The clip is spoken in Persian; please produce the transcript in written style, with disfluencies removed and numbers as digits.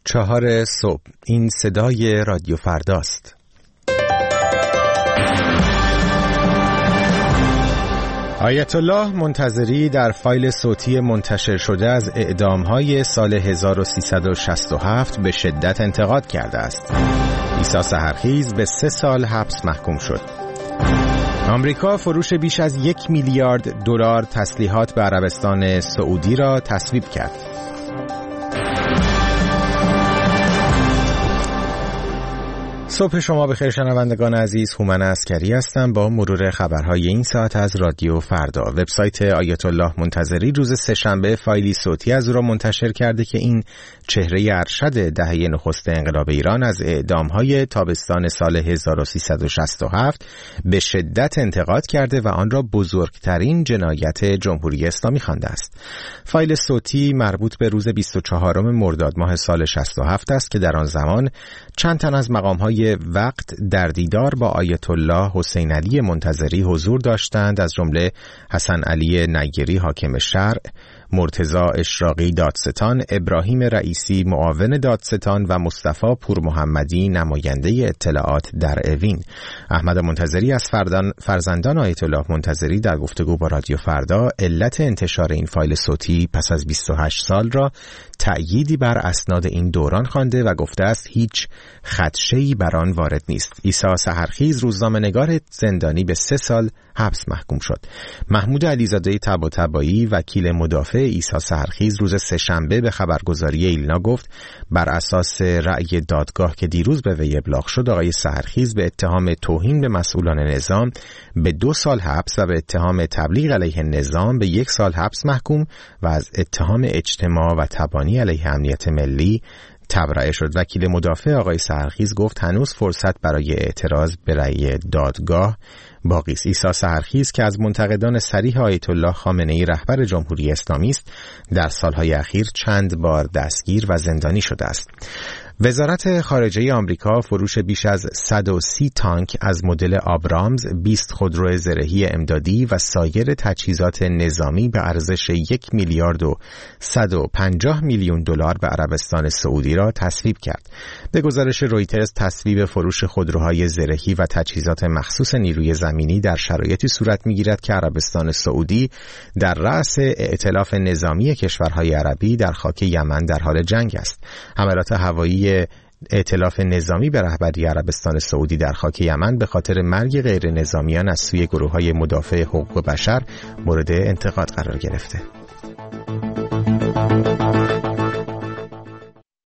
4 صبح. این صدای رادیو فرداست. آیت الله منتظری در فایل صوتی منتشر شده از اعدام‌های سال 1367 به شدت انتقاد کرده است. عیسی سحرخیز به 3 سال حبس محکوم شد. آمریکا فروش بیش از 1 میلیارد دلار تسلیحات به عربستان سعودی را تصویب کرد. صبح شما بخیر شنوندگان عزیز، هومن عسکری هستم با مرور خبرهای این ساعت از رادیو فردا. وبسایت آیت الله منتظری روز سه‌شنبه فایلی صوتی از او را منتشر کرده که این چهره ارشد دهه نخست انقلاب ایران از اعدام‌های تابستان سال 1367 به شدت انتقاد کرده و آن را بزرگترین جنایت جمهوری اسلامی خوانده است. فایل صوتی مربوط به روز 24 مرداد ماه سال 67 است که در آن زمان چند تن از مقام‌های وقت در دیدار با آیت الله حسین علی منتظری حضور داشتند، از جمله حسن علی نیری حاکم شرع، مرتضی اشراقی دادستان، ابراهیم رئیسی معاون دادستان و مصطفی پورمحمدی نماینده اطلاعات در اوین. احمد منتظری از فرزندان آیت الله منتظری در گفتگو با رادیو فردا علت انتشار این فایل صوتی پس از 28 سال را تأییدی بر اسناد این دوران خوانده و گفته است هیچ خدشه‌ای بر آن وارد نیست. عیسی سحرخیز روزنامه‌نگار زندانی به 3 سال حبس محکوم شد. محمود علیزاده طباطبایی وکیل مدافع عیسی سحرخیز روز سه‌شنبه به خبرگزاری ایلنا گفت بر اساس رأی دادگاه که دیروز به وی ابلاغ شد، آقای سحرخیز به اتهام توهین به مسئولان نظام به 2 سال حبس و به اتهام تبلیغ علیه نظام به 1 سال حبس محکوم و از اتهام اجتماع و تبانی علیه امنیت ملی تبرئه شد. وکیل مدافع آقای سحرخیز گفت هنوز فرصت برای اعتراض به رأی دادگاه باقی است. عیسی سحرخیز که از منتقدان صریح آیت الله خامنه‌ای رهبر جمهوری اسلامی است، در سالهای اخیر چند بار دستگیر و زندانی شده است. وزارت خارجه آمریکا فروش بیش از 130 تانک از مدل آبرامز، 20 خودرو زرهی امدادی و سایر تجهیزات نظامی به ارزش 1 میلیارد و 150 میلیون دلار به عربستان سعودی را تصویب کرد. به گزارش رویترز تصویب فروش خودروهای زرهی و تجهیزات مخصوص نیروی زمینی در شرایطی صورت می‌گیرد که عربستان سعودی در رأس ائتلاف نظامی کشورهای عربی در خاک یمن در حال جنگ است. حملات هوایی ائتلاف نظامی به رهبری عربستان سعودی در خاک یمن به خاطر مرگ غیر نظامیان از سوی گروه‌های مدافع حقوق بشر مورد انتقاد قرار گرفته.